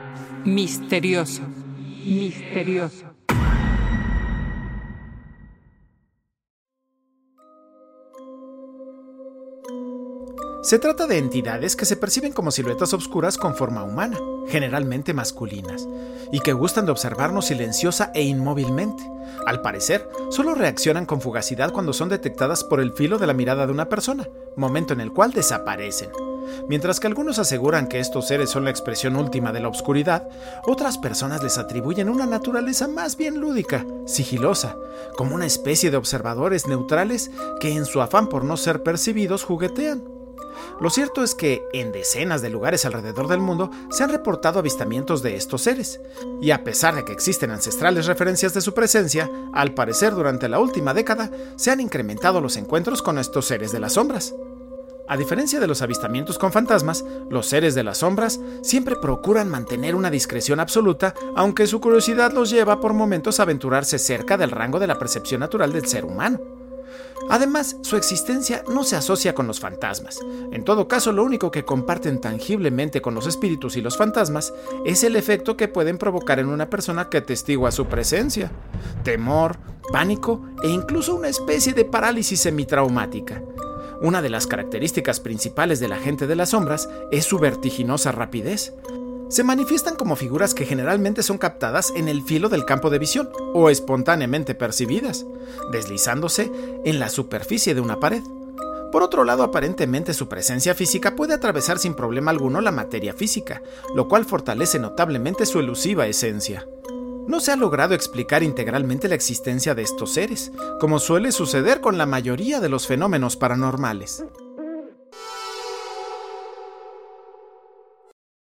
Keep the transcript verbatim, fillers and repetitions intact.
Misterioso. Misterioso. Se trata de entidades que se perciben como siluetas oscuras con forma humana, generalmente masculinas, y que gustan de observarnos silenciosa e inmóvilmente. Al parecer, solo reaccionan con fugacidad cuando son detectadas por el filo de la mirada de una persona, momento en el cual desaparecen. Mientras que algunos aseguran que estos seres son la expresión última de la oscuridad, otras personas les atribuyen una naturaleza más bien lúdica, sigilosa, como una especie de observadores neutrales que en su afán por no ser percibidos juguetean. Lo cierto es que en decenas de lugares alrededor del mundo se han reportado avistamientos de estos seres, y a pesar de que existen ancestrales referencias de su presencia, al parecer durante la última década se han incrementado los encuentros con estos seres de las sombras. A diferencia de los avistamientos con fantasmas, los seres de las sombras siempre procuran mantener una discreción absoluta, aunque su curiosidad los lleva por momentos a aventurarse cerca del rango de la percepción natural del ser humano. Además, su existencia no se asocia con los fantasmas. En todo caso, lo único que comparten tangiblemente con los espíritus y los fantasmas es el efecto que pueden provocar en una persona que atestigua su presencia: temor, pánico e incluso una especie de parálisis semitraumática. Una de las características principales de la gente de las sombras es su vertiginosa rapidez. Se manifiestan como figuras que generalmente son captadas en el filo del campo de visión o espontáneamente percibidas, deslizándose en la superficie de una pared. Por otro lado, aparentemente su presencia física puede atravesar sin problema alguno la materia física, lo cual fortalece notablemente su elusiva esencia. No se ha logrado explicar integralmente la existencia de estos seres, como suele suceder con la mayoría de los fenómenos paranormales.